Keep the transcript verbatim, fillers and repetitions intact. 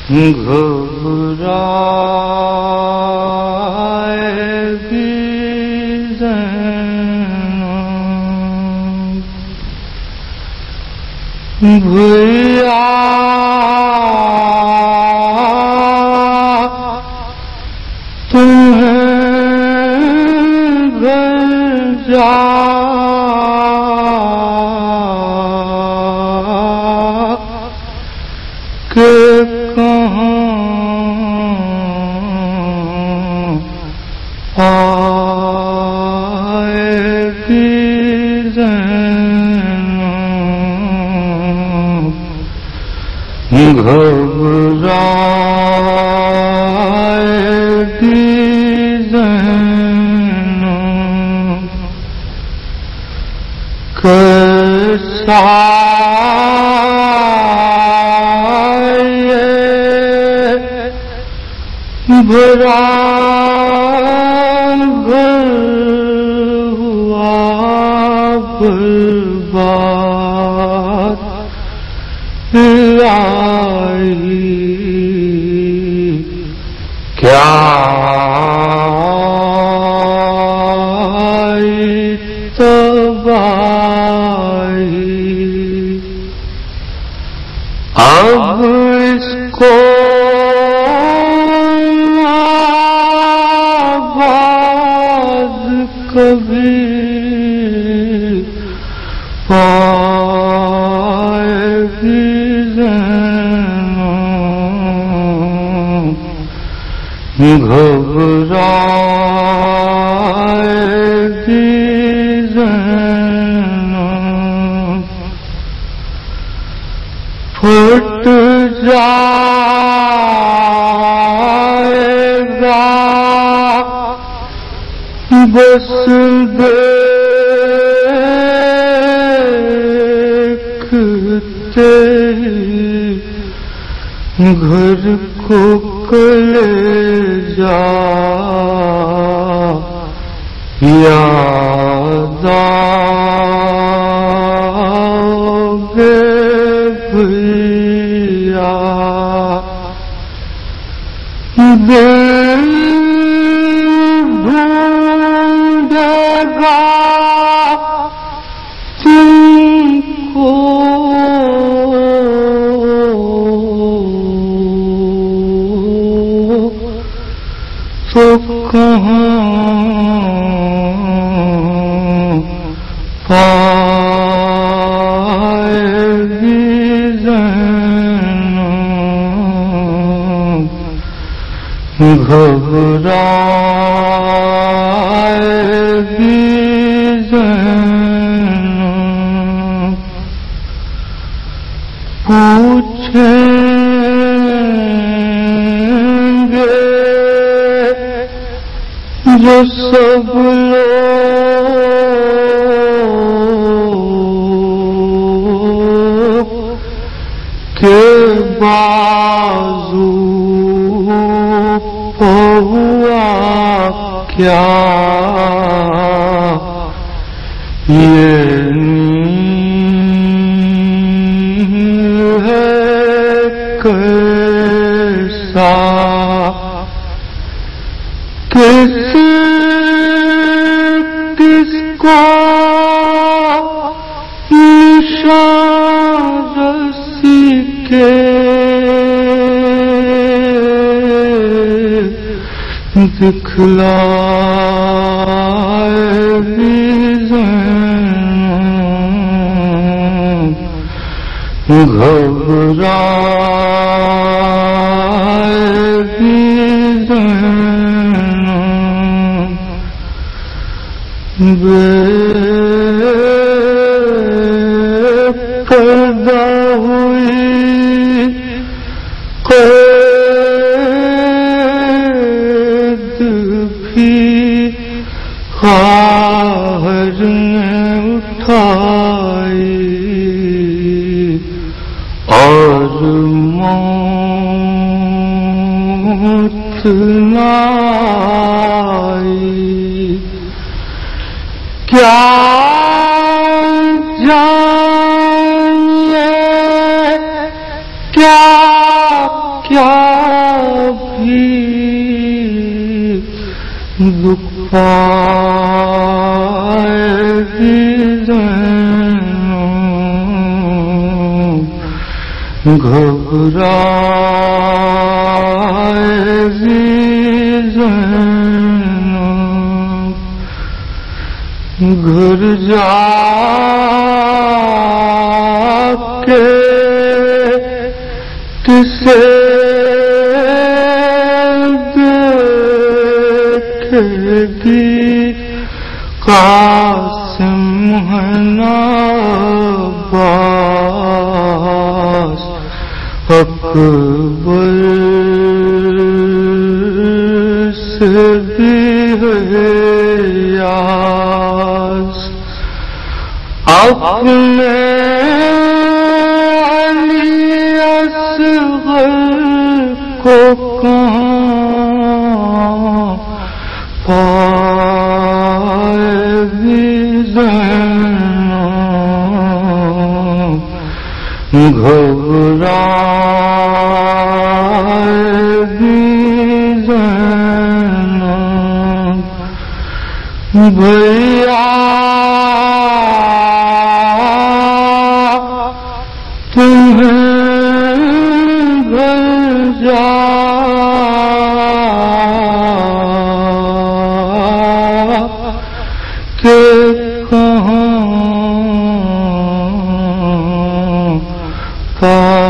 گھبرائے گی زینب بھیا تمہیں گھر جا کے کہاں آئے گی زینب گھبرائے گی زینب کیسا برا گھر ہوا برباد لائی کیا تباہی اب اس کو کبھی پائے گی زینب گھبرائے گی زینب پھٹ جائے گا بس دیکھتے گھر کو کلیجا یاد آؤگے بھیا دل تم کو تو کہاں پائے گی زینب گھبرائے گی زینب پوچھیں گے جو سب لوگ کے بازو ہوا کیا یہ نیل ہے کیسا کس کس کو نشان رسی کے دکھلائے گی زینب گھبرائے گی زینب بے پردہ ہوئی قہر نے اٹھائی اور موت نہ آئی کیا جانیے کیا کیا دکھ پائے گی زینب گھبرائے گی زینب گھر جا کے کسے دیکھے گی قاسم ہے نا عباس اکبر سے بھی ہے یاس اپنے علی اصغر کو کہاں پائے گی زینب گھبرائے گی زینب بھیا تمہیں گھر جا کے کہاں